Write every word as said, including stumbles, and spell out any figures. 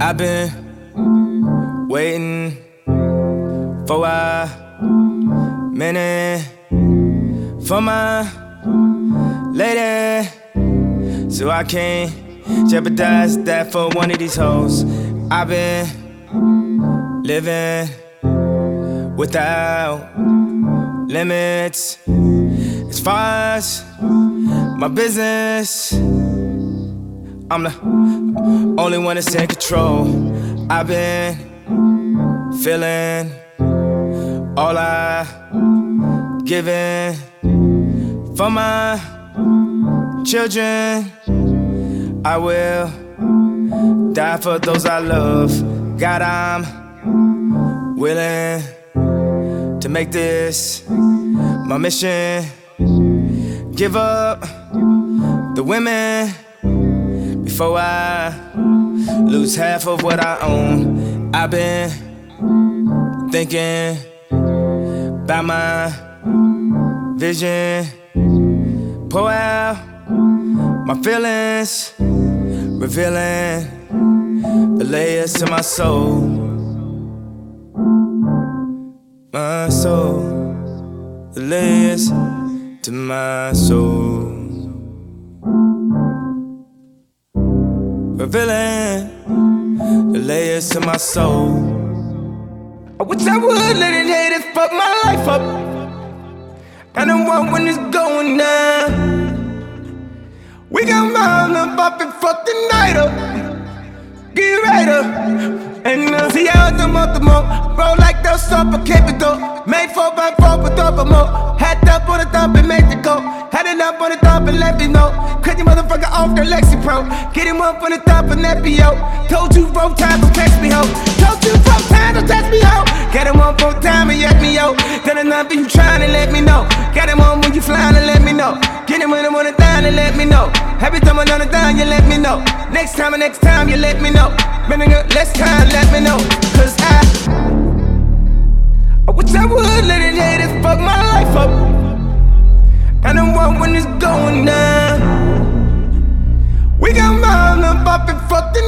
I've been waiting for a minute for my lady, so I can't jeopardize that for one of these hoes. I've been living without limits as far as my business. I'm the only one that's in control. I've been feeling all I given for my children. I will die for those I love. God, I'm willing to make this my mission. Give up the women before I lose half of what I own. I've been thinking about my vision, pour out my feelings, revealing the layers to my soul. My soul, the layers to my soul. Revealing the layers to my soul. I wish I would let it haters fuck my life up. I don't want when it's going down. We got mom up up and fuck the night up. Get right up. And uh, see how the month of more. Roll like those up a capital. Made four by four with double more. Had up on the top and made the go. Had it up on the top and let me know. Cut your motherfucker off the Lexi Pro. Get him up on the top of that P O. Told you four times, don't text me ho. Told you four times, don't text me ho. Get him on four times and yet me yo. Tell him nothing you trying to let me know. Get him on when you flying and let me know. Get him when I'm on the down and let me know. Every time I'm on the down, you let me know. Next time and next time, you let me know. Been a less time, let me know. Cause I I wish I would let it haters fuck my life up. I don't want when it's going down. We got mom up up and fuck the